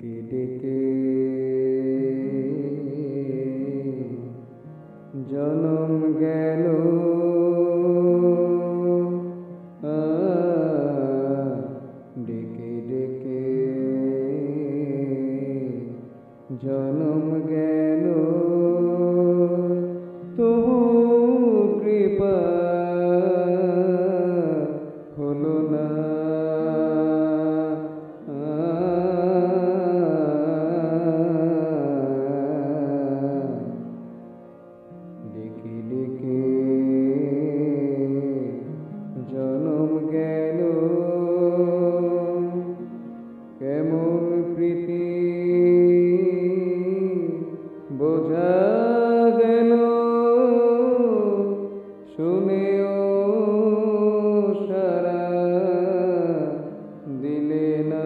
ডেকে ডেকে জনম গেল ডেকে ডেকে জনম গেল তবু কৃপা হলো না ডেকে ডেকে জনম গেল কেমন প্রীতি বোঝা গেল শুনেও সারা দিলে না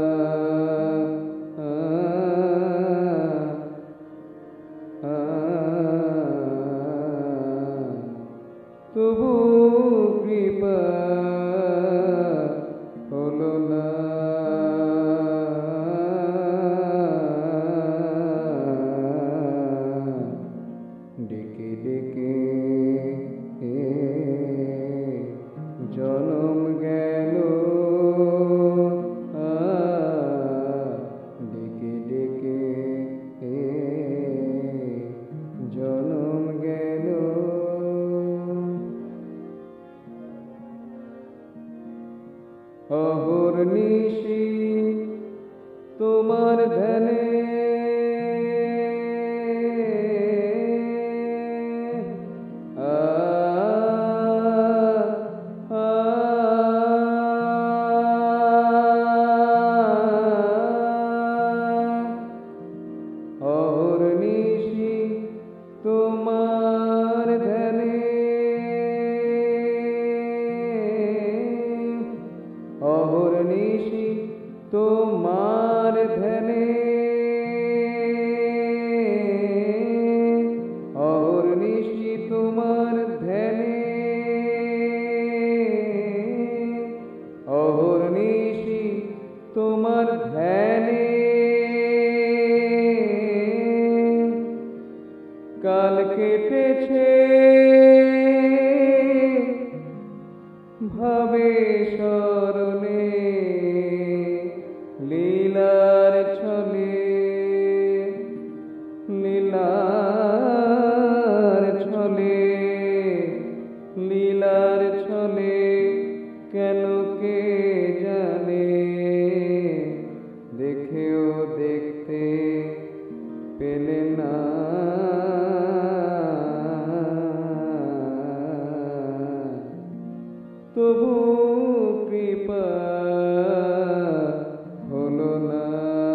তবু কৃপা হলো না ডেকে ডেকে জনম গেল ডেকে ডেকে জনম গেল অহর্নিশি তোমার ধ্যানে অহর্নিশি তোমার ধ্যানে অহর্নিশি তোমার ধ্যানে অহর্নিশি তোমার ধ্যানে অহর্নিশি তোমার ধ্যানে কাল কেটেছে ভাবে স্মরণে লীলার ছলে লীলার ছলে লীলার ছলে কেন কে জানে দেখেও দেখতে পেলে না তবু কৃপা হলো না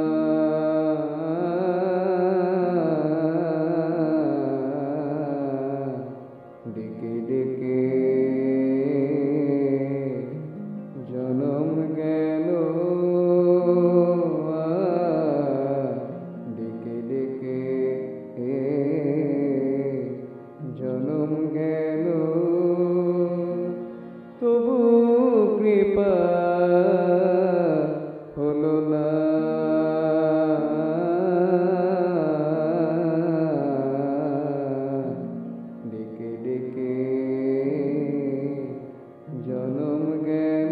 ডেকে ডেকে জনম গেল ডেকে ডেকে জনম গেল তবু কৃপা হলো না ডেকে ডেকে জনম গেল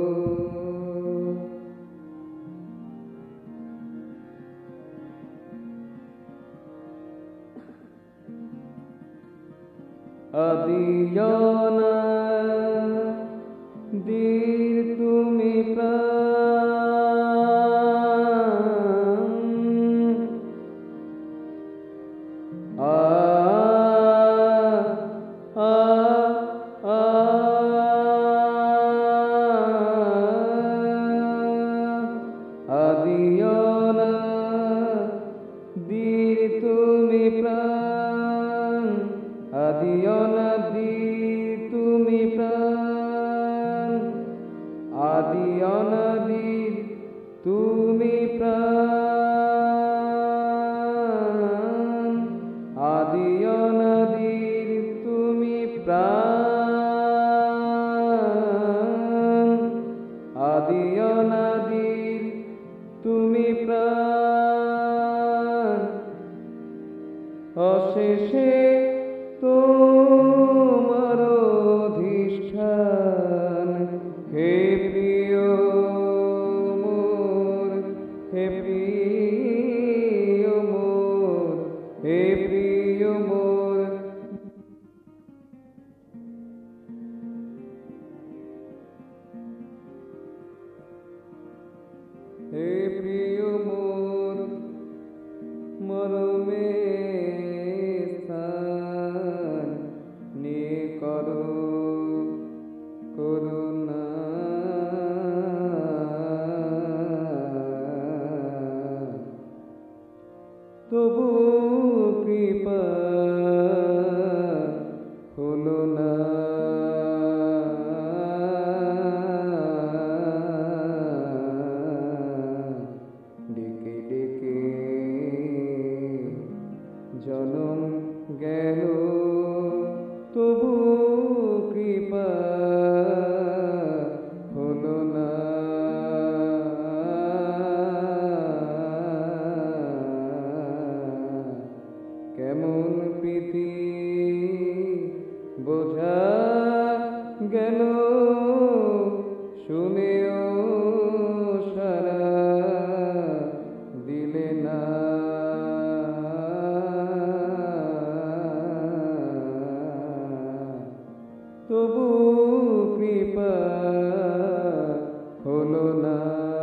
আদিয়না দীর তুমি প্রাণ আদিয়না দীর তুমি প্রাণ আদিয়না দীর প্রাণ অশেষে তোমার অধিষ্ঠান। হে প্রিয় মোর, হে প্রিয় মোর, হে প্রিয় মোর। হে প্রিয় মোর, মরমে স্থান নিয়ে করো করুণা। তবু কৃপা হলো না। ডেকে ডেকে জনম গেল, তবু কৃপা হলো না। কেমন প্রীতি বোঝা গেল, শুনেও সারা দিলে না। তবু কৃপা হলো না।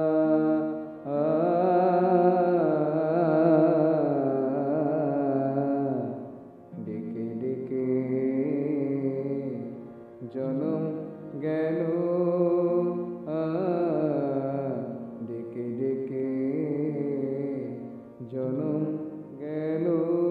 ডেকে ডেকে জনম গেল, ডেকে ডেকে জনম গেল।